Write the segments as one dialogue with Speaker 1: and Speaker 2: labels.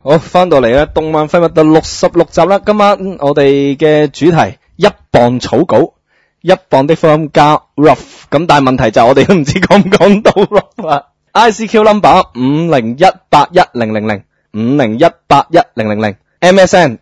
Speaker 1: 好，翻到嚟咧，動漫廢物第66集啦。今晚我哋嘅主題一磅草稿，一磅的福音加 rough。咁但係問題就係我哋都唔知講唔講到 rough 啦。ICQ number 50181000501811000 MSN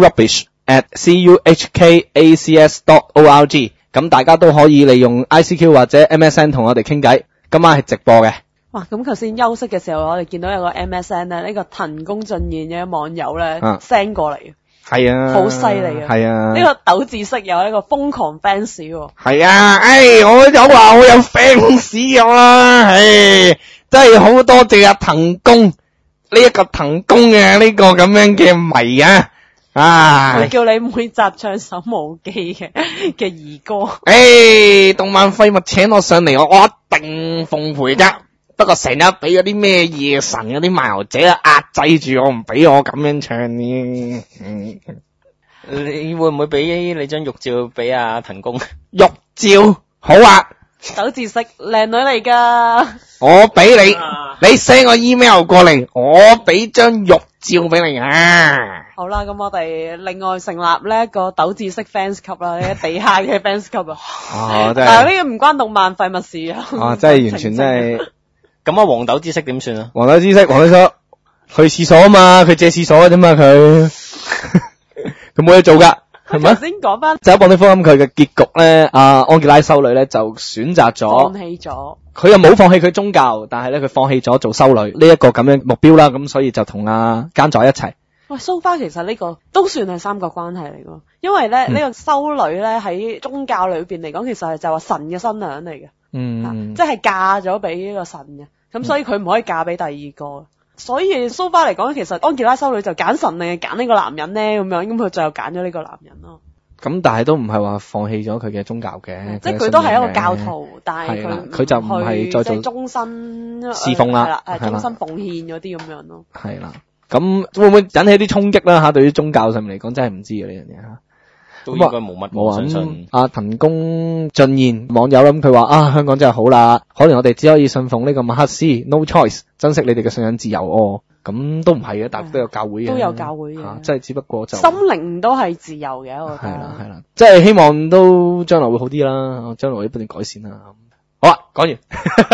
Speaker 1: acrubbish@cuhkacs.org。咁大家都可以利用 ICQ 或者 MSN 同我哋傾偈。今晚係直播嘅。
Speaker 2: 哇！咁頭先休息嘅時候，我哋見到有個 MSN 咧，呢個騰公進現嘅網友咧 send 過嚟，
Speaker 1: 係啊，
Speaker 2: 好犀利啊，
Speaker 1: 係啊，
Speaker 2: 呢個斗字式有呢個瘋狂 fans 喎，
Speaker 1: 係啊，我有話我有 fans 啦，真係好多謝阿騰公呢一個騰公嘅呢個咁樣嘅迷啊！
Speaker 2: 佢叫你每集唱首無忌嘅兒歌。
Speaker 1: 動漫廢物請我上嚟，我一定奉陪啫。不過成日俾嗰啲咩夜神嗰啲漫遊者壓制住我，唔俾我咁樣唱呢。
Speaker 3: 你會唔會俾你張玉照俾阿騰公？
Speaker 1: 玉照好啊，
Speaker 2: 斗字式靚女嚟噶。
Speaker 1: 我俾你，你 send 個 email 過嚟，我俾張玉照俾你啊。
Speaker 2: 好啦，咁我哋另外成立呢一個斗字式 fans club 啦，呢地下嘅 fans club 啊。
Speaker 1: 真係。
Speaker 2: 但係呢個唔關動漫廢物事啊。
Speaker 1: 真係完全真係。
Speaker 3: 咁啊，黃豆知識點算啊？
Speaker 1: 黃豆知識，黃豆知識去廁所啊嘛，佢借廁所啫嘛，佢冇嘢做噶，係咪？
Speaker 2: 頭先講翻
Speaker 1: 就一磅的福音佢嘅結局咧，安傑拉修女咧就選擇咗
Speaker 2: 放棄咗，
Speaker 1: 佢又冇放棄佢宗教，但係咧佢放棄咗做修女呢一個咁樣目標啦，咁所以就同阿奸仔一齊。
Speaker 2: 喂，so far其實呢個都算係三角關係嚟噶，因為咧呢個修女咧喺宗教裏邊嚟講，其實係就話神嘅新娘嚟嘅，即係嫁咗俾呢個神嘅。咁所以佢唔可以嫁俾第二個，所以so far嚟講，其實安傑拉修女就揀神定係揀呢個男人咧，咁樣咁佢最後揀咗呢個男人咯。
Speaker 1: 咁但係都唔係話放棄咗佢嘅宗教嘅，
Speaker 2: 即係佢都係一個教徒，但係
Speaker 1: 佢就唔係再做
Speaker 2: 終身
Speaker 1: 侍奉啦，
Speaker 2: 係終身奉獻嗰啲咁樣咯。
Speaker 1: 係啦，咁會唔會引起啲衝擊啦？對於宗教上面嚟講，真係唔知嘅呢樣嘢嚇。
Speaker 3: 都應該冇乜，我相信。
Speaker 1: 阿騰公進現網友咁，佢話香港真係好啦，可能我哋只可以信奉呢個馬克思 ，no choice， 珍惜你哋嘅信仰自由哦。咁都唔係嘅，但係都有教會嘅，
Speaker 2: 都有教會嘅，
Speaker 1: 即係只不過就
Speaker 2: 心靈都係自由嘅，我覺得。
Speaker 1: 係啦，即係希望都將來會好啲啦，將來會不斷改善啦。好啦，講完。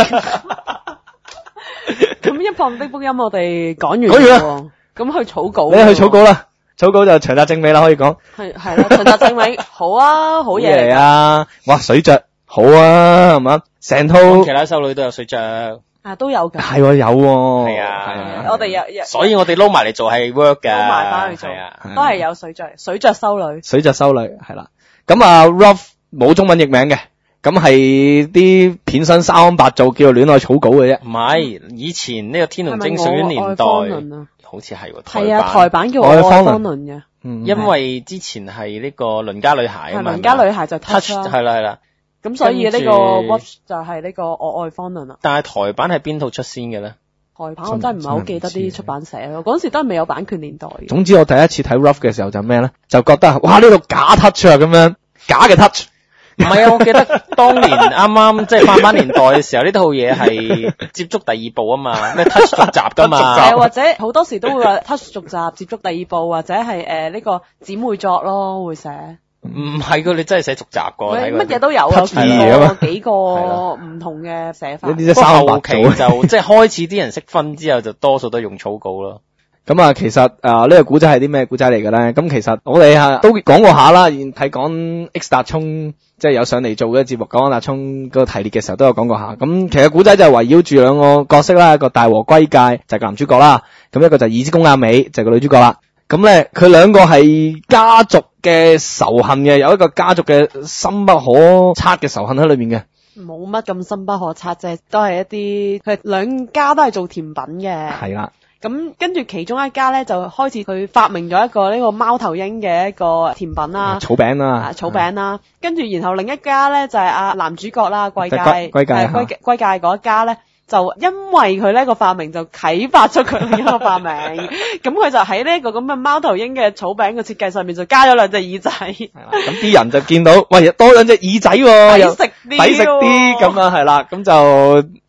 Speaker 2: 咁一磅的福音我哋講完
Speaker 1: 啦，
Speaker 2: 咁去草稿。
Speaker 1: 你去草稿啦。草稿就長澤正美啦，可以講
Speaker 2: 係啦，長澤正美好啊，好嘢嚟
Speaker 1: 啊！哇，水着好啊，係嘛？成套
Speaker 3: 其他修女都有水着
Speaker 2: 都有㗎，
Speaker 1: 係喎，有喎，
Speaker 3: 係啊，
Speaker 2: 我哋有，
Speaker 3: 所以我哋撈埋嚟做係 work 㗎，
Speaker 2: 撈埋翻去做，都係有水着修女，
Speaker 1: 水着修女係啦。咁啊 ，Rough 冇中文譯名嘅，咁係啲片身三安白做叫做戀愛草稿嘅啫。
Speaker 3: 唔係，以前呢個天龍精選年代。好似係喎，
Speaker 2: 台版叫愛方倫嘅，
Speaker 3: 因為之前係呢個鄰家女孩啊嘛，
Speaker 2: 鄰家女孩就 touch 啦，
Speaker 3: 係啦，
Speaker 2: 咁所以呢個 watch 就係呢個愛方倫啦。
Speaker 3: 但係台版係邊套出先嘅咧？
Speaker 2: 台版我真係唔係好記得啲出版社咯，嗰陣時都係未有版權年代。
Speaker 1: 總之我第一次睇 Rough 嘅時候就咩咧，就覺得哇呢度假 touch 啊，咁樣假嘅 touch。
Speaker 3: 唔係啊，我記得當年啱啱即係翻版年代嘅時候，呢套嘢係接觸第二部啊嘛，咩 touch 續集噶嘛，
Speaker 2: 或者好多時都會話 touch 續集接觸第二部，或者係呢個姊妹作咯會寫。
Speaker 3: 唔係㗎，你真係寫續集㗎，
Speaker 2: 乜嘢都有啊，幾個唔同嘅寫法。
Speaker 1: 呢啲後
Speaker 3: 期就即係開始啲人識分之後，就多數都用草稿咯。
Speaker 1: 咁啊，其實呢個古仔係啲咩古仔嚟嘅咧？咁其實我哋都講過下啦，睇講 X 達聰即係有上嚟做嘅節目，講達聰個系列嘅時候都有講過下。咁其實古仔就係圍繞住兩個角色啦，一個大和歸介就係個男主角啦，咁一個就係二之宮亞美就係個女主角啦。咁咧佢兩個係家族嘅仇恨嘅，有一個家族嘅深不可測嘅仇恨喺裏面嘅。
Speaker 2: 冇乜咁深不可測啫，都係一啲佢兩家都係做甜品嘅。
Speaker 1: 係啦。
Speaker 2: 咁跟住其中一家咧就開始佢發明咗一個呢個貓頭鷹嘅一個甜品啦，
Speaker 1: 草餅啦，
Speaker 2: 草餅啦。跟住然後另一家咧就係男主角啦，歸介嗰一家咧，就因為佢呢個發明就啟發出佢另一個發明，咁佢就喺呢個咁嘅貓頭鷹嘅草餅嘅設計上面就加咗兩隻耳仔。係啦，
Speaker 1: 咁啲人就見到，喂，多兩隻耳仔喎，
Speaker 2: 抵食啲咁
Speaker 1: 啊，係啦，咁就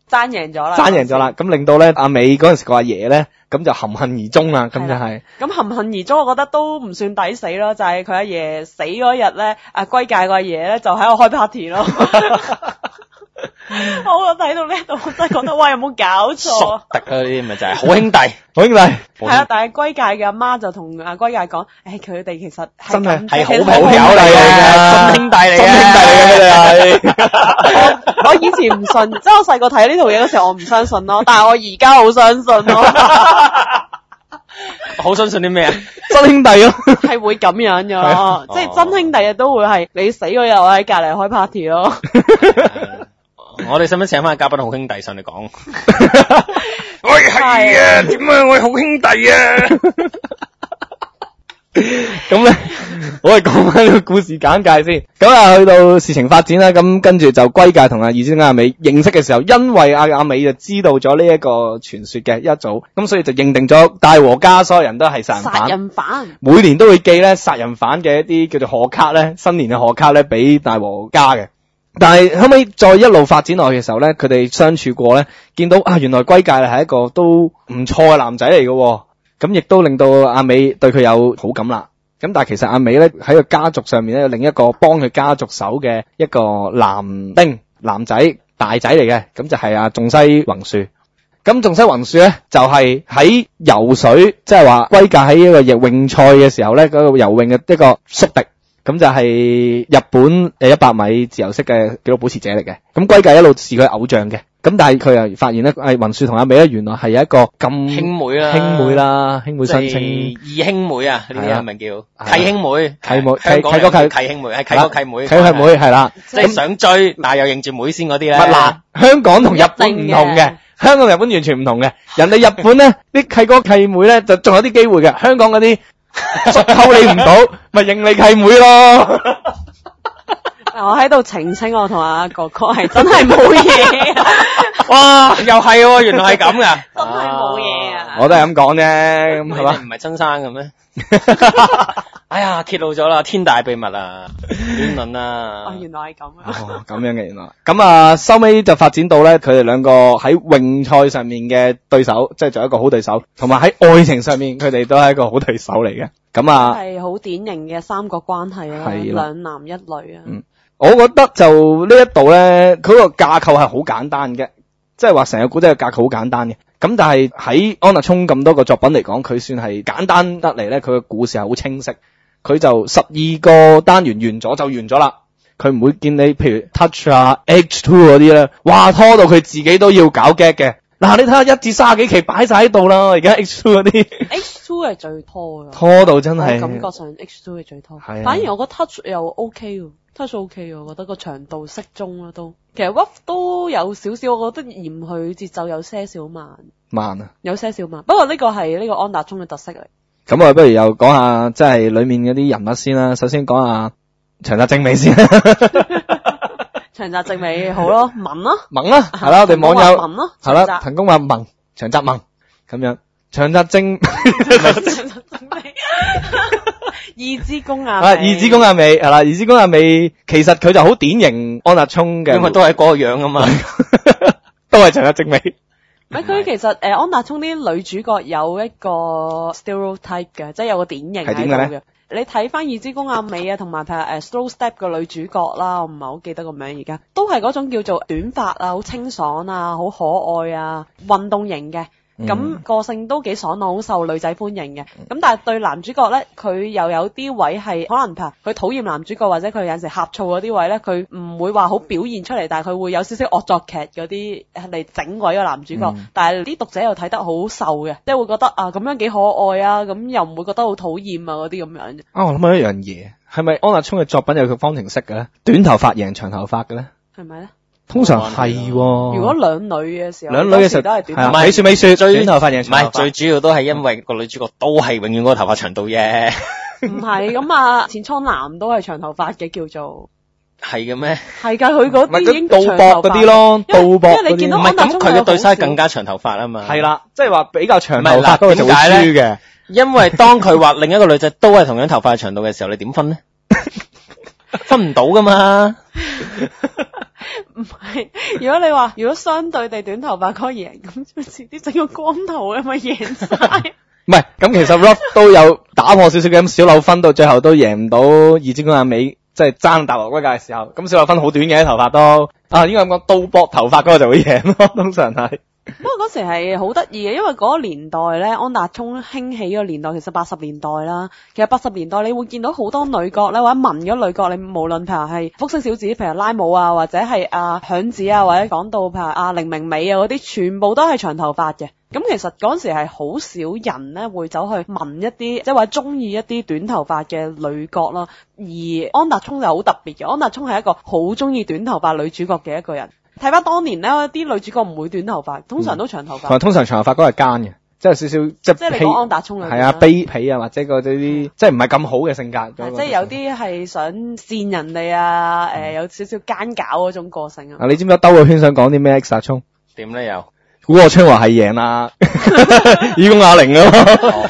Speaker 2: 爭贏咗啦，
Speaker 1: 咁令到咧阿美嗰陣時個阿爺咧，咁就含恨而終啦，咁就係。
Speaker 2: 咁含恨而終，我覺得都唔算抵死咯，就係佢阿爺死嗰日咧，歸界個阿爺咧就喺度開 party 咯。我睇到呢度，我真係覺得喂，有冇搞錯？
Speaker 3: 熟敵啊！呢啲咪就係好兄弟，
Speaker 1: 好兄弟。
Speaker 2: 係啊，但係歸界嘅阿媽就同阿歸界講，佢哋其實
Speaker 1: 真係
Speaker 3: 好朋友嚟嘅，真兄弟嚟嘅，
Speaker 1: 佢哋係。
Speaker 2: 我以前唔信，即係我細個睇呢套嘢嗰時候，我唔相信咯，但係我而家好相信咯。
Speaker 3: 好相信啲咩啊？
Speaker 1: 真兄弟咯，
Speaker 2: 係會咁樣嘅，即係真兄弟都會係你死嗰日我喺隔籬開 party 咯。
Speaker 3: 我哋使唔使請翻嘉賓好兄弟上嚟講？喂，係啊，點啊？我係好兄弟啊！
Speaker 1: 咁咧，我哋講翻呢個故事簡介先。咁啊，去到事情發展啦，咁跟住就歸界同二之宮阿美認識嘅時候，因為阿美就知道咗呢一個傳說嘅一早，咁所以就認定咗大和家所有人都係殺人犯。每年都會寄咧殺人犯嘅一啲叫做賀卡咧，新年嘅賀卡咧俾大和家嘅。但係後尾再一路發展落去嘅時候咧，佢哋相處過咧，見到原來歸界係一個都唔錯嘅男仔嚟嘅，咁亦都令到阿美對佢有好感啦。咁但係其實阿美咧喺個家族上面咧有另一個幫佢家族手嘅一個男仔大仔嚟嘅，咁就係阿仲西宏樹。咁仲西宏樹咧就係喺游水，即係話歸界喺一個泳賽嘅時候咧，嗰個游泳嘅一個宿敵。咁就係日本100米自由式嘅紀錄保持者嚟嘅，咁歸界一路視佢偶像嘅，咁但係佢又發現咧，宏樹同阿美咧原來係有一個咁兄妹啦，兄妹相稱，
Speaker 3: 二兄妹啊，呢啲係咪叫契兄妹？
Speaker 1: 契哥
Speaker 3: 契兄妹係契哥契妹，
Speaker 1: 契妹係啦，
Speaker 3: 即係想追，但係又認住妹先嗰啲咧。
Speaker 1: 嗱，香港同日本唔同嘅，香港日本完全唔同嘅，人哋日本咧啲契哥契妹咧就仲有啲機會嘅，香港嗰啲。溝你唔到，咪認你契妹咯。
Speaker 2: 我喺度澄清，我同阿哥哥係真係冇嘢。
Speaker 3: 哇，又係喎，原來係咁噶，
Speaker 2: 真係冇嘢啊！
Speaker 1: 我都係咁講啫，咁係嘛？
Speaker 3: 唔係親生嘅咩？哎呀，揭露咗啦，天大秘密啊，亂倫啊！
Speaker 2: 原來係咁啊！
Speaker 1: 咁樣嘅原來。咁啊，收尾就發展到咧，佢哋兩個喺泳賽上面嘅對手，即係做一個好對手，同埋喺愛情上面，佢哋都係一個好對手嚟嘅。咁啊，
Speaker 2: 係好典型嘅三角關係啦，兩男一女啊。
Speaker 1: 我覺得就呢一度咧，佢個架構係好簡單嘅，即係話成個古仔嘅架構好簡單嘅。咁但係喺安達充咁多個作品嚟講，佢算係簡單得嚟咧，佢嘅故事係好清晰。佢就12個單元完咗就完咗啦，佢唔會見你譬如 Touch 啊 H2 嗰啲咧，哇拖到佢自己都要搞 gag 嘅。嗱，你睇下1至30幾期擺晒喺度啦，而家 H2 嗰啲
Speaker 2: H2 係最拖嘅，
Speaker 1: 拖到真係
Speaker 2: 感覺上 H2 係最拖。
Speaker 1: 係啊，
Speaker 2: 反而我覺得 Touch 又 OK 喎，Touch OK 喎，我覺得個長度適中啦都。其實 Wolf 都有少少，我覺得嫌佢節奏有些少慢啊，有些少慢。不過呢個係呢個安達充嘅特色嚟。
Speaker 1: 咁我不如又講下即係裏面嗰啲人物先啦。首先講下長澤正美先。
Speaker 2: 長澤正美好咯，萌啦，
Speaker 1: 係啦，我哋網友
Speaker 2: 萌咯，
Speaker 1: 係啦，騰公話萌，長澤萌咁樣。長澤正
Speaker 2: 二之宮阿
Speaker 1: 二之宮阿美係啦，二之宮阿美其實佢就好典型安達充嘅，
Speaker 3: 因為都係嗰個樣啊嘛，
Speaker 1: 都係長澤正美。
Speaker 2: 佢其實安達充啲女主角有一個 stereotype 嘅，即係有個典型喺度嘅。你睇翻二之宮阿美啊，同埋譬如Slow Step 嘅女主角啦，我唔係好記得個名而家，都係嗰種叫做短髮啊，好清爽啊，好可愛啊，運動型嘅。咁個性都幾爽朗，好受女仔歡迎嘅。咁但係對男主角咧，佢又有啲位係可能譬如佢討厭男主角，或者佢有陣時呷醋嗰啲位咧，佢唔會話好表現出嚟，但係佢會有少少惡作劇嗰啲嚟整鬼個男主角。但係啲讀者又睇得好受嘅，即係會覺得啊咁樣幾可愛啊，咁又唔會覺得好討厭啊嗰啲咁樣。
Speaker 1: 我諗到一樣嘢，係咪安達充嘅作品有佢方程式嘅咧？短頭髮贏長頭髮嘅咧？
Speaker 2: 係咪咧？
Speaker 1: 通常係，如
Speaker 2: 果兩女嘅時候，
Speaker 1: 兩女嘅時候
Speaker 2: 都係短頭髮。
Speaker 1: 美雪短頭髮贏長頭髮，
Speaker 3: 唔係最主要都係因為個女主角都係永遠嗰個頭髮長度啫。
Speaker 2: 唔係咁啊，淺倉男都係長頭髮嘅，叫做
Speaker 3: 係嘅咩？
Speaker 2: 係㗎，佢嗰啲已經
Speaker 1: 倒膊嗰啲咯，倒膊嗰啲。
Speaker 2: 因為你見到安達充
Speaker 3: 佢嘅對手係更加長頭髮啊嘛。
Speaker 1: 係啦，即係話比較長頭髮都係做豬嘅。
Speaker 3: 因為當佢話另一個女仔都係同樣頭髮長度嘅時候，你點分呢？分唔到噶嘛。
Speaker 2: 唔係，如果相對地短頭髮嗰個贏，咁遲啲整個光頭嘅咪贏晒。
Speaker 1: 唔係，咁其實 Ruff 都有打破少少嘅，咁小柳芬到最後都贏唔到二戰嗰阿美，即係爭大和歸界嘅時候，咁小柳芬好短嘅頭髮都，應該咁講，刀膊頭髮嗰個就會贏咯，通常係。
Speaker 2: 不過嗰時係好得意嘅，因為嗰個年代咧，安達充興起嘅年代其實80年代啦。其實80年代你會見到好多女角咧，或者文嘅女角，你無論譬如係福星小子，譬如拉姆啊，或者係響子啊，或者講到譬如凌明美啊嗰啲，全部都係長頭髮嘅。咁其實嗰陣時係好少人咧會走去紋一啲，即係話中意一啲短頭髮嘅女角咯。而安達充就好特別嘅，安達充係一個好中意短頭髮女主角嘅一個人。睇翻當年咧，啲女主角唔會短頭髮，通常都長頭髮。通常
Speaker 1: 長頭髮嗰個係奸嘅，即係少少即係
Speaker 2: 你講安達充
Speaker 1: 係卑鄙啊，或者嗰啲即係唔係咁好嘅性格。
Speaker 2: 即係有啲係想扇人哋啊，有少少奸狡嗰種個性啊。
Speaker 1: 你知唔知兜個圈想講啲咩？X達充
Speaker 3: 點咧又？
Speaker 1: 古賀昌華係贏啦，以公亞玲咯。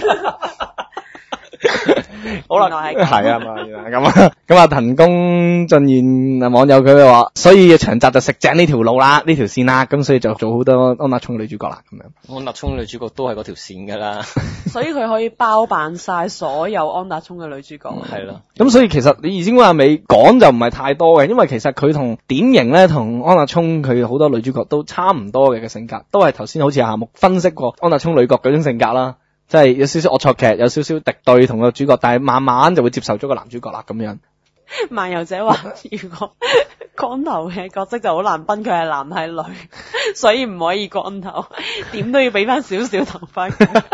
Speaker 1: 好啦，係啊嘛，咁啊，騰宮盡彥網友佢哋話，所以長澤就食正呢條路啦，呢條線啦，咁所以就做好多安達充嘅女主角啦，咁樣。
Speaker 3: 安達充女主角都係嗰條線噶啦，
Speaker 2: 所以佢可以包辦晒所有安達充嘅女主角。
Speaker 3: 係咯。
Speaker 1: 咁所以其實你二千嗰日尾講就唔係太多嘅，因為其實佢同典型咧同安達充佢好多女主角都差唔多嘅性格，都係頭先好似夏目分析過安達充女角嗰種性格啦。即係有少少惡作劇，有少少敵對同個主角，但係慢慢就會接受咗個男主角啦咁樣。
Speaker 2: 漫遊者話，如果光頭嘅角色就好難分佢係男係女，所以唔可以光頭，點都要俾翻少少頭髮。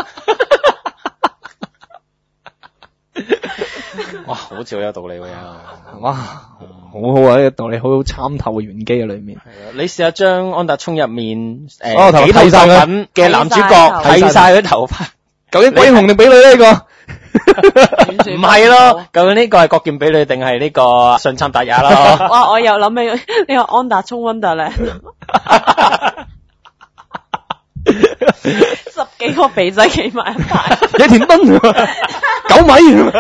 Speaker 3: 哇，好似好有道理喎！
Speaker 1: 哇，好好啊，呢個道理好好參透嘅玄機喺裏面。係啊，
Speaker 3: 你試下將安達充入面幾
Speaker 1: 套作
Speaker 3: 品嘅男主角剃晒佢頭髮。
Speaker 1: 究竟鬼雄定比女呢個？
Speaker 3: 唔係咯，究竟呢個係國劍比女定係呢個上杉達也咯？
Speaker 2: 哇！我又諗起呢個安達充 Wonderland， 10幾個肥仔企埋一排，
Speaker 1: 野田敦9米。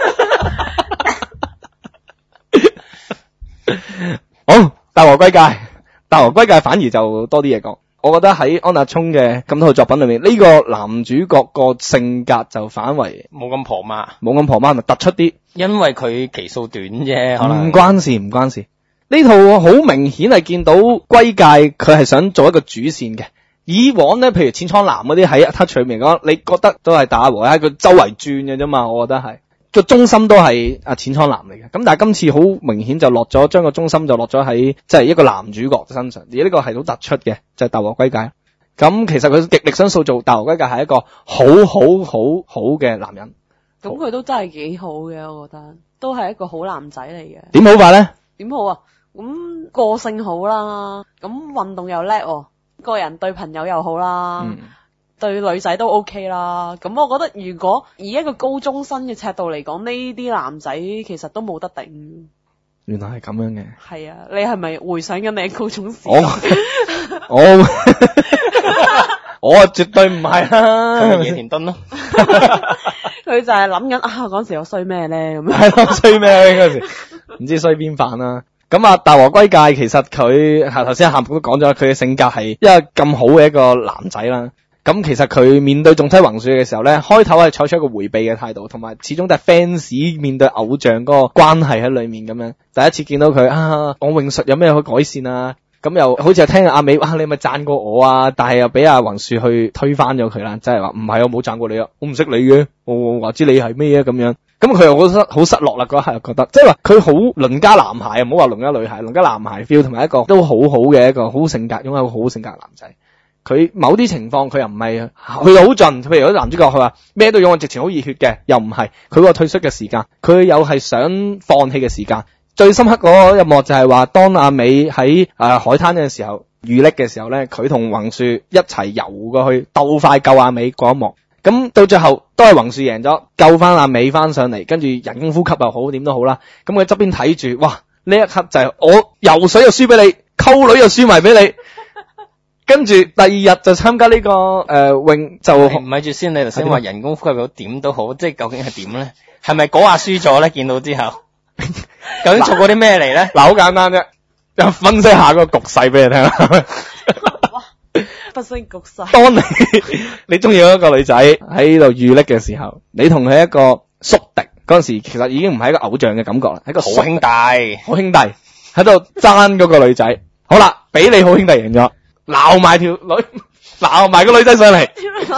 Speaker 1: 好，大和歸界，大和歸界反而就多啲嘢講。我覺得喺安達充嘅咁多套作品裏面，呢個男主角個性格就反為
Speaker 3: 冇咁婆媽，
Speaker 1: 突出啲，
Speaker 3: 因為佢期數短啫，可能
Speaker 1: 唔關事。呢套好明顯係見到歸界佢係想做一個主線嘅。以往咧，譬如淺倉南嗰啲喺 Touch 裏面講，你覺得都係打和，喺佢周圍轉嘅啫嘛，我覺得係個中心都係淺倉南嚟嘅。咁但係今次好明顯就落咗，將個中心就落咗喺即係一個男主角身上，而呢個係好突出嘅，就係大和歸界。咁其實佢極力想塑造大和歸界係一個好嘅男人。
Speaker 2: 咁佢都真係幾好嘅，我覺得都係一個好男仔嚟嘅。
Speaker 1: 點好法咧？
Speaker 2: 點好啊？咁個性好啦，咁運動又叻，個人對朋友又好啦。對女仔都 OK 啦，咁我覺得如果以一個高中生嘅尺度嚟講，呢啲男仔其實都冇得頂。
Speaker 1: 原來係咁樣嘅。係
Speaker 2: 啊，你係咪回想緊你高中時？
Speaker 1: 我絕對唔係啦，
Speaker 3: 野田敦咯。
Speaker 2: 佢就係諗緊嗰時我衰咩咧咁樣。
Speaker 1: 係咯，衰咩嗰時，唔知衰邊瓣啦。咁大和歸界其實佢頭先夏目都講咗，佢嘅性格係因為咁好嘅一個男仔啦。咁其實佢面對仲妻宏樹嘅時候咧，開頭係採取一個迴避嘅態度，同埋始終都係 fans 面對偶像嗰個關係喺裏面咁樣。第一次見到佢我泳術有咩可以改善啊？咁又好似係聽阿美你咪讚過我啊，但係又俾阿宏樹去推翻咗佢啦，即係話唔係我冇讚過你啊，我唔識你嘅，我話知你係咩啊咁樣。咁佢又好失落啦，嗰一刻又覺得，即係話佢好鄰家男孩，唔好話鄰家女孩，鄰家男孩 feel 同埋一個都好嘅一個好性格，擁有好性格嘅男仔。佢某啲情況佢又唔係去到好盡，譬如嗰啲男主角佢話咩都用，直情好熱血嘅，又唔係佢個退出嘅時間，佢又係想放棄嘅時間。最深刻嗰一幕就係話當阿美喺海灘嘅時候遇溺嘅時候咧，佢同宏樹一齊游過去鬥快救阿美嗰一幕。咁到最後都係宏樹贏咗，救翻阿美翻上嚟，跟住人工呼吸又好點都好啦。咁佢側邊睇住，哇！呢一刻就係我游水又輸俾你，溝女又輸埋俾你。跟住第二日就參加呢個泳就
Speaker 3: 咪住先，你頭先話人工呼吸好點都好，即係究竟係點咧？係咪嗰下輸咗咧？見到之後，究竟做過啲咩嚟咧？
Speaker 1: 嗱，好簡單啫。 又分析下個局勢俾你聽啦。
Speaker 2: 哇！不勝局勢。
Speaker 1: 當你中意一個女仔喺度遇溺嘅時候，你同佢一個宿敵嗰陣時，其實已經唔係一個偶像嘅感覺啦，係一個
Speaker 3: 好兄弟，
Speaker 1: 好兄弟喺度爭嗰個女仔。好啦，俾你好兄弟贏咗，鬧埋條女，鬧埋個女仔上嚟，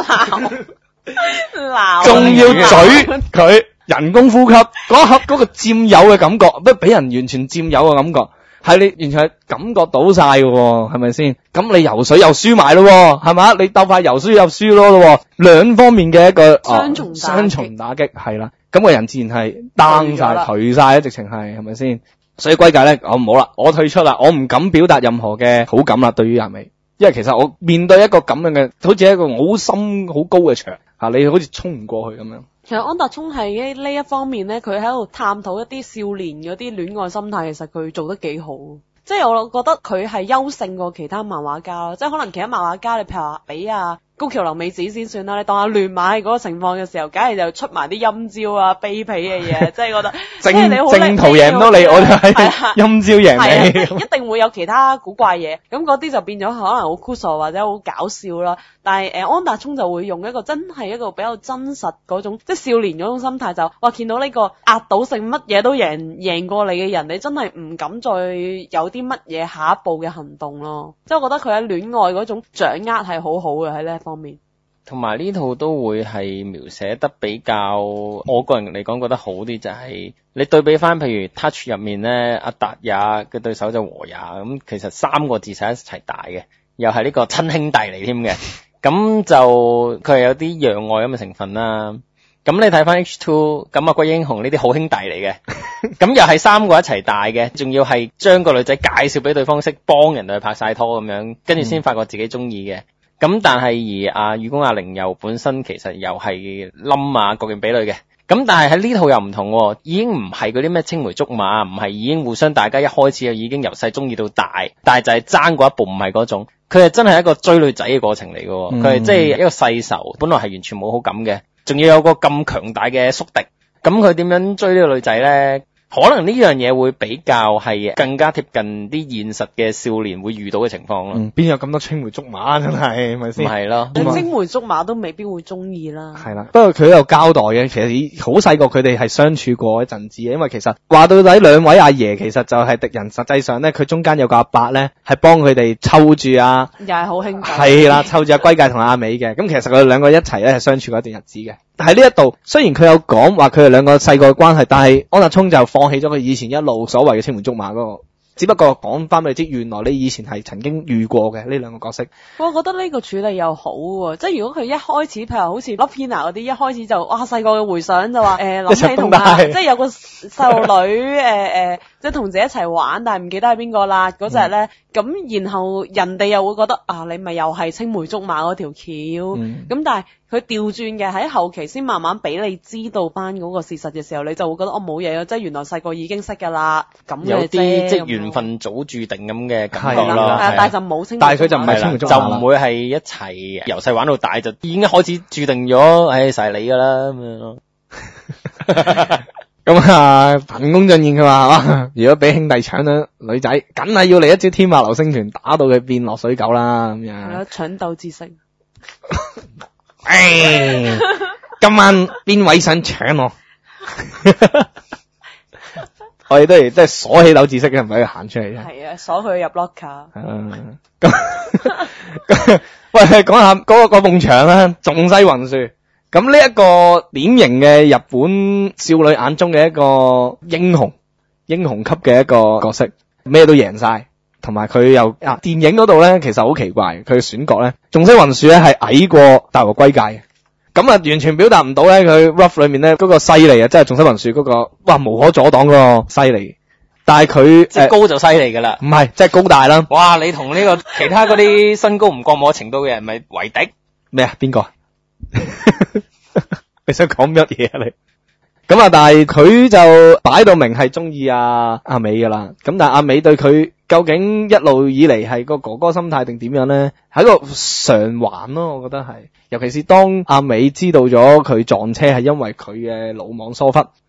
Speaker 2: 鬧，
Speaker 1: 仲要嘴佢，人工呼吸嗰一刻嗰個佔有嘅感覺，不俾人完全佔有嘅感覺，係你完全係感覺到晒嘅喎，係咪先？咁你游水又輸埋咯，係嘛？你鬥快游水又輸咯，兩方面嘅一個雙重打擊係啦。咁個人自然係 down 晒、頹晒，直情係咪先？所以歸界咧，我唔好啦，我退出啦，我唔敢表達任何嘅好感啦，對於阿美，因為其實我面對一個咁樣嘅，好似一個好深好高嘅牆吓，你好似衝唔過去咁樣。
Speaker 2: 其實安達充係呢一方面咧，佢喺度探討一啲少年嗰啲戀愛心態，其實佢做得幾好。即係我覺得佢係優勝過其他漫畫家咯，即係可能其他漫畫家你譬如話俾高橋留美子先算啦，你當下亂馬嗰個情況嘅時候，梗係就出埋啲陰招啊、卑鄙嘅嘢，即係覺得
Speaker 1: 正途贏到你，我就係陰招贏你，
Speaker 2: 一定會有其他古怪嘢，咁嗰啲就變咗可能好酷傻或者好搞笑啦。但係安達充就會用一個真係一個比較真實嗰種，即係少年嗰種心態，就哇見到呢個壓倒性乜嘢都贏過你嘅人，你真係唔敢再有啲乜嘢下一步嘅行動咯。即係我覺得佢喺戀愛嗰種掌握係好好嘅喺呢一方面。
Speaker 3: 同埋呢套都會係描寫得比較，我個人嚟講覺得好啲，就係你對比翻譬如 Touch 入面咧，阿達也嘅對手就和也，咁其實三個自細一齊大嘅，又係呢個親兄弟嚟添嘅，咁就佢係有啲讓愛咁嘅成分啦。咁你睇翻 H2， 咁啊鬼英雄呢啲好兄弟嚟嘅，咁又係三個一齊大嘅，仲要係將個女仔介紹俾對方識，幫人哋去拍晒拖咁樣，跟住先發覺自己中意嘅。咁但係而雨宮亞鈴又本身其實又係冧各件比女嘅，咁但係喺呢套又唔同，已經唔係嗰啲咩青梅竹馬，唔係已經互相大家一開始就已經由細中意到大，但係就係爭嗰一步，唔係嗰種，佢係真係一個追女仔嘅過程嚟嘅，佢係即係一個世仇，本來係完全冇好感嘅，仲要有個咁強大嘅宿敵，咁佢點樣追呢個女仔咧？可能呢樣嘢會比較係更加貼近啲現實嘅少年會遇到嘅情況咯。
Speaker 1: 邊有咁多青梅竹馬真係，咪先？
Speaker 3: 係咯，
Speaker 2: 青梅竹馬都未必會中意啦。
Speaker 1: 係啦，不過佢有交代嘅，其實好細個佢哋係相處過一陣子嘅，因為其實話到底兩位阿爺其實就係敵人，實際上咧佢中間有個阿伯咧係幫佢哋湊住又
Speaker 2: 係好兄弟。
Speaker 1: 係啦，湊住阿龜介同阿美嘅，咁其實佢哋兩個一齊咧係相處過一段日子嘅。喺呢一度，雖然佢有講話佢哋兩個細個嘅關係，但係安達充就放棄咗佢以前一路所謂嘅青梅竹馬嗰個，只不過講翻俾你知，原來你以前係曾經遇過嘅呢兩個角色。
Speaker 2: 我覺得呢個處理又好喎，即係如果佢一開始譬如好似 Lupina 嗰啲，一開始就哇細個嘅回想就話諗起同即係有個細路女即係同自己一齊玩，但係唔記得係邊個啦嗰隻咧，咁然後人哋又會覺得你咪又係青梅竹馬嗰條橋，咁但係佢調轉嘅喺後期先慢慢俾你知道翻嗰個事實嘅時候，你就會覺得冇嘢啊，即係原來細個已經識㗎啦，咁嘅啫，
Speaker 3: 有啲即係緣分早注定咁嘅感覺咯。
Speaker 2: 但係就冇青梅竹馬，
Speaker 1: 但係佢就唔係青梅竹馬，
Speaker 3: 就唔會係一齊由細玩到大，就已經開始注定咗，實係你㗎啦咁樣咯。
Speaker 1: 咁憑空盡現佢話係嘛，如果俾兄弟搶到女仔，梗係要嚟一招天馬流星拳打到佢變落水狗啦咁樣。
Speaker 2: 係咯，搶鬥之星。
Speaker 1: 今晚邊位想搶我？我哋都係即係鎖起鬥知識嘅，唔係佢行出嚟啫。
Speaker 2: 係啊，鎖佢入 locker。
Speaker 1: 喂，講下嗰個埲牆啦，眾西雲樹。咁呢一個典型嘅日本少女眼中嘅一個英雄級嘅一個角色，咩都贏晒，同埋佢又電影嗰度咧，其實好奇怪，佢嘅選角咧，眾西雲樹咧係矮過大和歸介嘅，咁完全表達唔到咧佢 Rough 裏面咧嗰個犀利啊，即係眾西雲樹嗰個無可阻擋嗰個犀利，但係佢
Speaker 3: 即係高就犀利噶啦，
Speaker 1: 唔係即係高大啦，
Speaker 3: 哇！你同呢個其他嗰啲身高唔過某程度嘅人咪為敵
Speaker 1: 咩啊？邊個？你想講乜嘢啊你？咁但係佢就擺到明係中意阿美噶啦。咁但係阿美對佢究竟一路以嚟係個哥哥心態定點樣咧？係一個償還咯，我覺得係。尤其是當阿美知道咗佢撞車係因為佢嘅魯莽疏忽，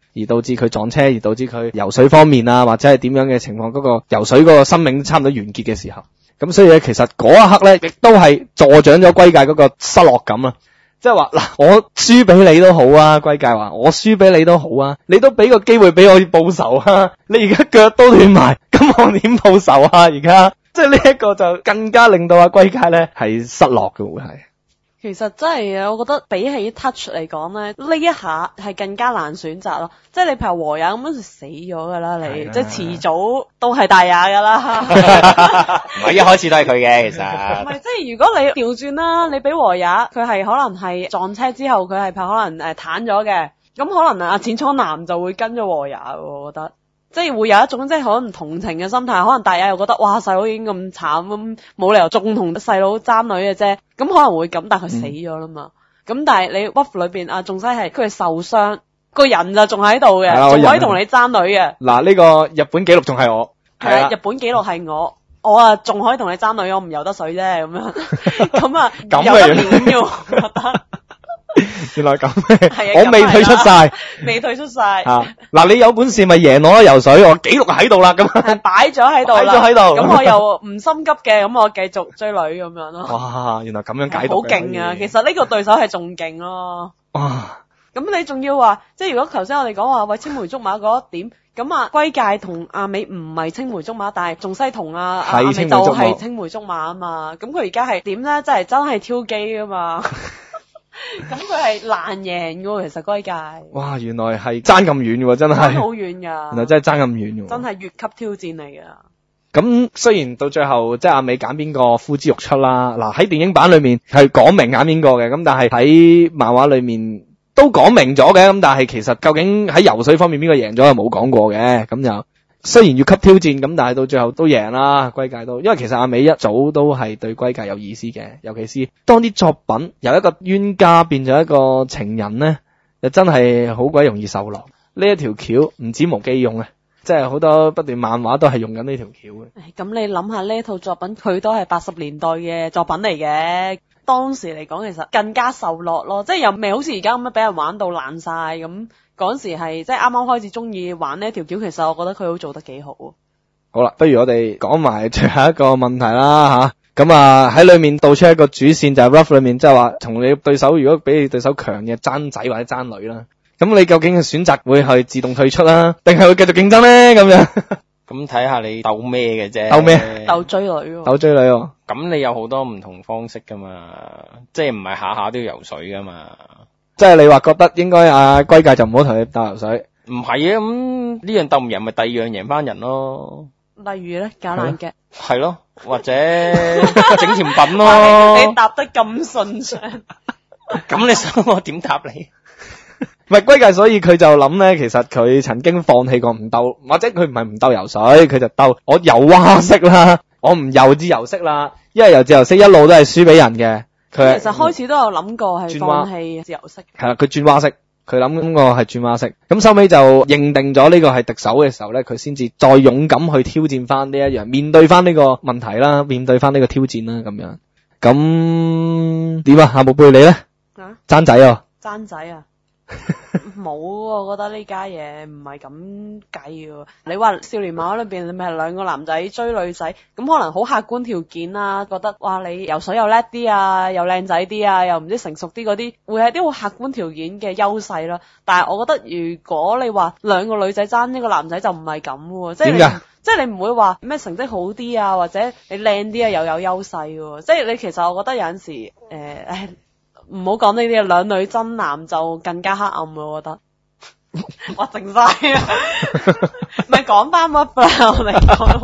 Speaker 1: 而導致佢撞車，而導致佢游水方面啊，或者係點樣嘅情況，嗰個游水嗰個生命差唔多完結嘅時候，咁所以咧，其實嗰一刻咧，亦都係助長咗龜界嗰個失落感啊！即係話嗱，我輸俾你都好啊，龜界話我輸俾你都好啊，你都俾個機會俾我報仇啊！你而家腳都斷埋，咁我點報仇啊？而家即係呢一個就更加令到阿龜界咧係失落嘅會係。
Speaker 2: 其實真係啊，我覺得比起 touch 嚟講咧，呢一下係更加難選擇咯。即係你譬如和也咁樣就死咗噶啦，你即係遲早都係大也噶啦。
Speaker 3: 唔係一開始都係佢嘅，其實。
Speaker 2: 唔係，即係如果你調轉啦，你俾和也，佢係可能係撞車之後，佢係可能癱咗嘅，咁可能阿淺倉南就會跟咗和也喎，我覺得。即係會有一種即係可能同情嘅心態，可能大也又覺得哇細佬已經咁慘咁，冇理由仲同細佬爭女嘅啫，咁可能會咁，但係佢死咗啦嘛。咁但係你 WUF 裏邊阿仲西係佢係受傷，個人就仲喺度嘅，仲可以同你爭女嘅。嗱
Speaker 1: 呢個日本紀錄仲係我，
Speaker 2: 係啊，日本紀錄係我啊仲可以同你爭女，我唔游得水啫咁樣，咁啊游得遠嘅，我覺得。
Speaker 1: 原來咁，我未退出晒，
Speaker 2: 未退出晒。
Speaker 1: 嗱，你有本事咪贏我咯游水，我紀錄喺度啦，咁
Speaker 2: 擺咗喺度啦，
Speaker 1: 擺咗喺度。
Speaker 2: 咁我又唔心急嘅，咁我繼續追女咁樣咯。
Speaker 1: 哇，原來咁樣解讀，
Speaker 2: 好勁啊！其實呢個對手係仲勁咯。
Speaker 1: 哇！
Speaker 2: 咁你仲要話，即係如果頭先我哋講話喂青梅竹馬嗰一點，咁啊龜界同阿美唔係青梅竹馬，但係仲西同阿美就係青梅竹馬啊嘛。咁佢而家係點咧？真係挑機噶嘛。咁佢係難贏嘅，其實龜界。
Speaker 1: 哇，原來係爭咁遠嘅，真係。爭
Speaker 2: 好遠噶。
Speaker 1: 原來真係爭咁遠嘅。
Speaker 2: 真係越級挑戰嚟噶。
Speaker 1: 咁雖然到最後即係阿美揀邊個呼之欲出啦，嗱喺電影版裏面係講明揀邊個嘅，咁但係喺漫畫裏面都講明咗嘅，咁但係其實究竟喺游水方面邊個贏咗係冇講過嘅，咁就。雖然越級挑戰咁，但係到最後都贏啦，龜界都，因為其實阿美一早都係對龜界有意思嘅，尤其是當啲作品由一個冤家變咗一個情人咧，就真係好鬼容易受落。呢一條橋唔止無機用啊，即係好多不斷漫畫都係用緊呢條橋嘅。
Speaker 2: 咁你諗下呢一套作品，佢都係80年代嘅作品嚟嘅，當時嚟講其實更加受落咯，即係又未好似而家咁樣俾人玩到爛晒咁。嗰時係即係啱啱開始中意玩呢一條橋，其實我覺得佢好做得幾好。
Speaker 1: 好啦，不如我哋講埋最後一個問題啦吓，咁啊喺裏面道出一個主線就係 WUF 裏面，即係話同你對手，如果俾你對手強嘅爭仔或者爭女啦，咁你究竟嘅選擇會係自動退出啦，定係會繼續競爭咧？咁樣
Speaker 3: 咁睇下你鬥咩嘅啫。
Speaker 1: 鬥咩？
Speaker 2: 鬥追女喎。
Speaker 1: 鬥追女喎。
Speaker 3: 咁你有好多唔同方式噶嘛，即係唔係下下都要游水噶嘛。
Speaker 1: 即係你話覺得應該龜界就唔好同你鬥游水，
Speaker 3: 唔係啊，咁呢樣鬥唔贏咪第二樣贏翻人咯。
Speaker 2: 例如咧，搞爛嘅
Speaker 3: 係咯，或者整甜品咯。
Speaker 2: 你答得咁順暢，
Speaker 3: 咁你想我點答你？
Speaker 1: 唔係龜界，所以佢就諗咧，其實佢曾經放棄過唔鬥，或者佢唔係唔鬥游水，佢就鬥我游蛙式啦，我唔游自由式啦，因為游自由式一路都係輸俾人嘅。佢
Speaker 2: 其實開始都有諗過係放棄自由式，
Speaker 1: 係啦，佢轉蛙式，佢諗過係轉蛙式，咁收尾就認定咗呢個係敵手嘅時候咧，佢先至再勇敢去挑戰翻呢一樣，面對翻呢個問題啦，面對翻呢個挑戰啦，咁樣。咁點啊？阿寶貝你咧？爭仔啊？
Speaker 2: 爭仔啊？冇，我覺得呢家嘢唔係咁計嘅。你話少年漫畫裏邊，你咪係兩個男仔追女仔，咁可能好客觀條件啊，覺得哇你游水又叻啲啊，又靚仔啲啊，又唔知成熟啲嗰啲，會係啲好客觀條件嘅優勢啦。但係我覺得如果你話兩個女仔爭一個男仔就唔係咁喎，即係即係你唔會話咩成績好啲啊，或者你靚啲啊又有優勢喎。即係你其實我覺得有陣時唔好講呢啲，兩女爭男就更加黑暗咯，我覺得。我靜晒啊，咪講翻乜啦，我哋講。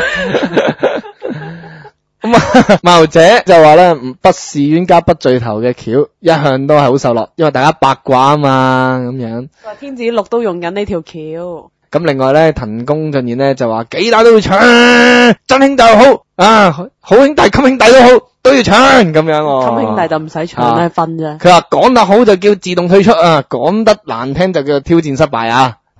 Speaker 1: 咁啊，貓姐就話咧，不是冤家不聚頭嘅橋，一向都係好受落，因為大家八卦啊嘛，咁樣。
Speaker 2: 話天子錄都用緊呢條橋。
Speaker 1: 咁另外咧，藤宮俊彥咧就話幾大都要搶，真兄弟好啊，好兄弟襟兄弟都好。都要搶咁樣喎，
Speaker 2: 襟兄弟就唔使搶咧分啫。
Speaker 1: 佢話講得好就叫自動退出啊，講得難聽就叫挑戰失敗啊。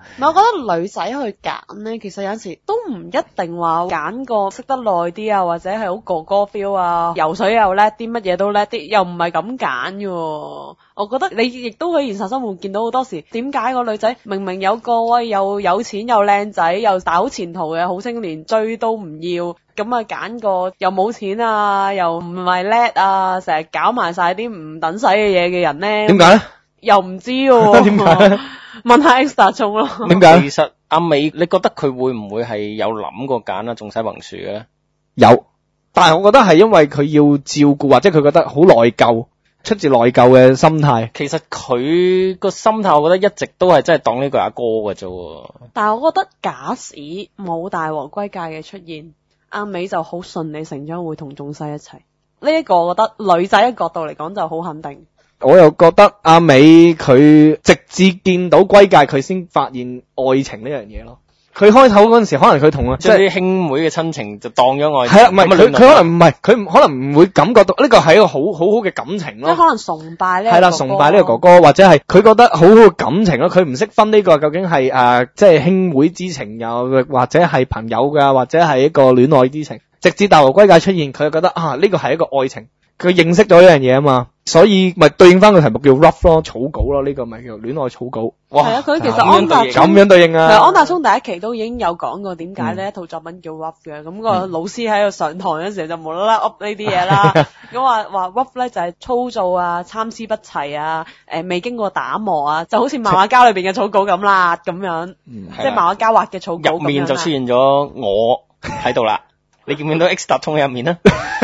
Speaker 2: 我覺得女仔去揀咧，其實有陣時都唔一定話揀個識得耐啲啊，或者係好哥哥 feel 啊，游水又叻啲，乜嘢都叻啲，又唔係咁揀嘅。我覺得你亦都喺現實生活見到好多時，點解個女仔明明有個喂又有錢又靚仔又大好前途嘅好青年追都唔要？咁啊，揀個又冇錢啊，又唔係叻啊，成日搞埋晒啲唔等使嘅嘢嘅人咧？
Speaker 1: 點解咧？
Speaker 2: 又唔知喎。點解？問下 Extra 聰咯。
Speaker 1: 點解？
Speaker 3: 其實阿美，你覺得佢會唔會係有諗過揀仲西宏樹嘅咧？
Speaker 1: 有，但係我覺得係因為佢要照顧，或者佢覺得好內疚，出自內疚嘅心態。
Speaker 3: 其實佢個心態，我覺得一直都係真係當呢個阿哥嘅啫。
Speaker 2: 但係我覺得假使冇大和歸界嘅出現，阿美就好順理成章會同仲西一齊。呢一個我覺得女仔嘅角度嚟講就好肯定。
Speaker 1: 我又覺得阿美佢直至見到歸界，佢先發現愛情呢樣嘢咯。佢開頭嗰陣時，可能佢同
Speaker 3: 即係啲兄妹嘅親情就當咗愛情。
Speaker 1: 係啊，唔係佢可能唔係，佢可能唔會感覺到呢個係一個好好嘅感情咯。
Speaker 2: 即係可能崇拜呢個哥哥。係啦，
Speaker 1: 崇拜呢個哥哥，或者係佢覺得好好嘅感情咯。佢唔識分呢個究竟係即係兄妹之情又或者係朋友㗎，或者係一個戀愛之情。直至大和歸界出現，佢就覺得呢個係一個愛情。佢認識咗呢樣嘢啊嘛，所以咪對應翻個題目叫 rough 咯，草稿咯，呢個咪叫戀愛草稿。哇，
Speaker 2: 係啊，佢其實安大聰
Speaker 1: 咁樣對應啊。
Speaker 2: 係安大聰第一期都已經有講過點解呢一套作品叫 rough 嘅，咁個老師喺度上堂嗰時就無啦啦 up 呢啲嘢啦，咁話 rough 咧就係粗糙啊、參差不齊啊、未經過打磨啊，就好似漫畫膠裏邊嘅草稿咁啦，咁樣，即係漫畫膠畫嘅草稿咁樣。入
Speaker 3: 面就出現咗我喺度啦，你見唔見到 Extra 聰喺入面啊？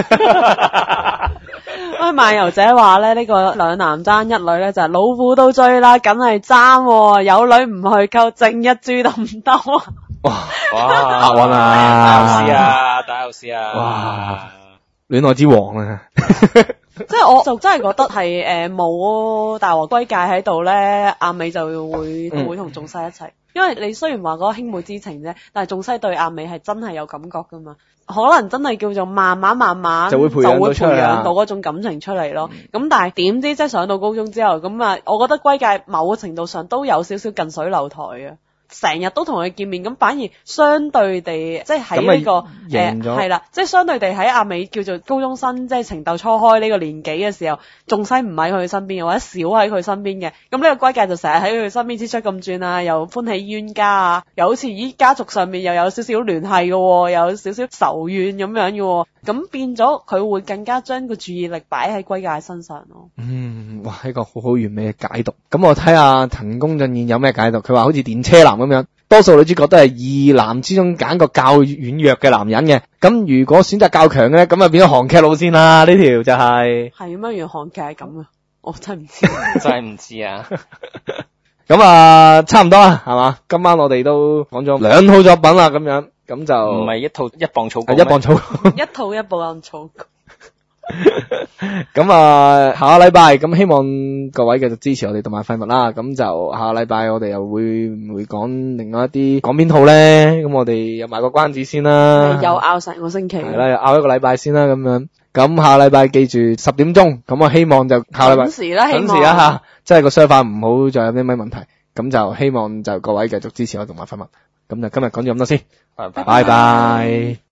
Speaker 2: 漫遊者話咧，呢個兩男爭一女咧就係老虎都追啦，梗係爭，有女唔去溝，正一豬都唔得啊！
Speaker 3: 哇，
Speaker 1: 答案啊，
Speaker 3: 大牛師啊，
Speaker 1: 哇，戀愛之王啊！
Speaker 2: 即係我就真係覺得係冇大和歸界喺度咧，阿美就會同仲西一齊。因為你雖然話嗰個兄妹之情啫，但係仲西對阿美係真係有感覺噶嘛，可能真係叫做慢慢就會培養到嗰種感情出嚟咯。咁但係點知即係上到高中之後，咁啊，我覺得歸界某個程度上都有少少近水樓台啊。成日都同佢見面，咁反而相對地，即係喺呢個係啦，即係相對地喺阿美叫做高中生，即係情竇初開呢個年紀嘅時候，仲西唔喺佢身邊嘅，或者少喺佢身邊嘅，咁呢個歸界就成日喺佢身邊黐出咁轉啊，又歡喜冤家啊，又好似咦家族上面又有少少聯繫嘅，有少少仇怨咁樣嘅，咁變咗佢會更加將個注意力擺喺歸界身上咯。
Speaker 1: 哇，一個好好完美嘅解讀。咁我睇下陳宮俊彥有咩解讀，佢話好似電車男咁樣，多數女主角都係二男之中揀個較軟弱嘅男人嘅。咁如果選擇較強嘅咧，咁啊變咗韓劇路線啦。呢條就係
Speaker 2: 係咩？原來韓劇係咁啊！我真係唔知，
Speaker 3: 真係唔知啊。
Speaker 1: 咁啊，差唔多啦，係嘛？今晚我哋都講咗兩套作品啦，咁樣咁就
Speaker 3: 唔係一套一磅草稿，
Speaker 1: 一磅草稿，
Speaker 2: 一套一磅草稿。
Speaker 1: 咁啊，下個禮拜咁希望各位繼續支持我哋動漫廢物啦。咁就下個禮拜我哋又會唔會講另外一啲講邊套咧？咁我哋又賣個關子先啦。
Speaker 2: 又拗成個星期。
Speaker 1: 係啦，又拗一個禮拜先啦，咁樣。咁下個禮拜記住10點鐘。咁我希望就下個禮拜
Speaker 2: 準時啦，希望。
Speaker 1: 準時啦吓，即係個 server 唔好再有啲咩問題。咁就希望就各位繼續支持我動漫廢物。咁就今日講咗咁多先。拜拜。